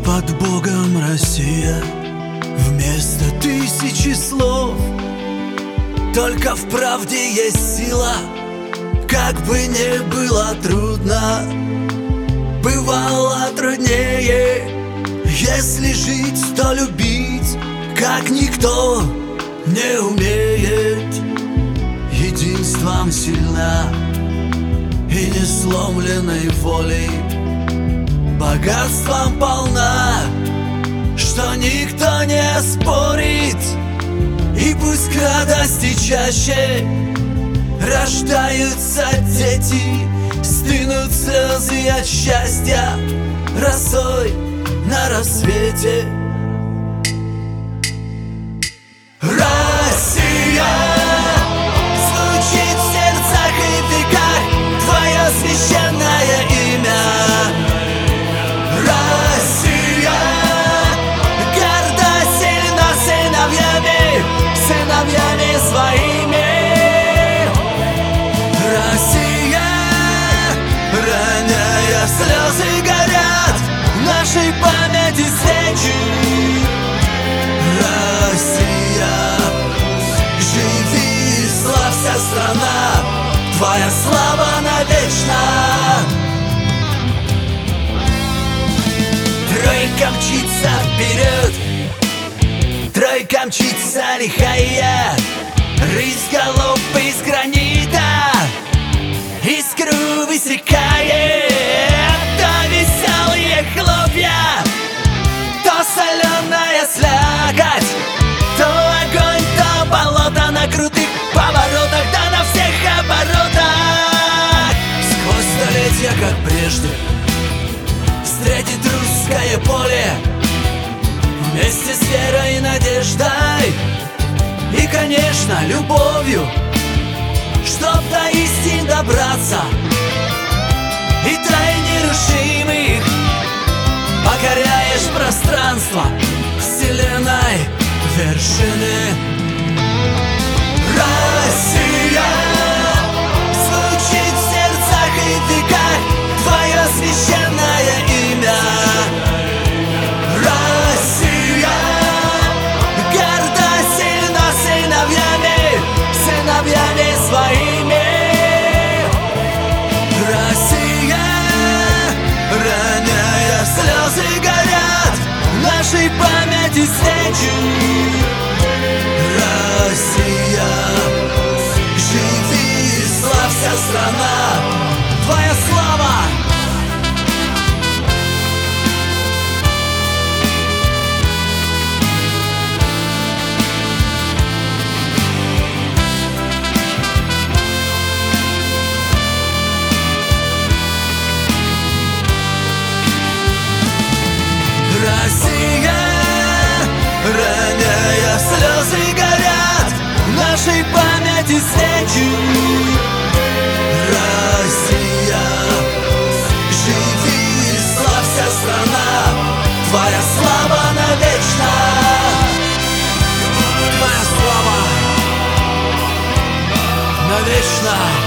под Богом Россия, вместо тысячи слов. Только в правде есть сила, как бы не было трудно. Бывало труднее, если жить, то любить, как никто не умеет. Единством сильна и не сломленной волей, богатством полна, что никто не спорит. И пусть к радости чаще рождаются дети, стынут слезы от счастья росой на рассвете. Россия, звучит в сердцах и веках твое священное имя. Россия, горда, сильна сыновьями, сыновьями своими. Россия, роняя слезы, горят в нашей памяти свечи. Россия, живи, славься, страна, твоя слава навечно. Тройка мчится вперед, тройка мчится лихая, рысь голов из гранита, искру высекает. То веселые хлопья, то соленая слякоть, то огонь, то болото на крутых поворотах, да на всех оборотах. Сквозь столетия, как прежде, встретит русское поле вместе с верой и надеждой и, конечно, любовью, чтоб до истин добраться и трое нерушимых покоряешь пространство вселенной вершины. Россия, звучит в сердцах и веках твое священное имя. Россия, горда, сильна сыновьями, сыновьями своими. Россия, роняя слезы, горят в нашей памяти свечи. Россия, живи, славься, страна, твоя слава. Россия, роняя слезы, горят в нашей памяти свечи. Россия, живи, славься, страна, твоя слава навечно. Твоя слава навечно.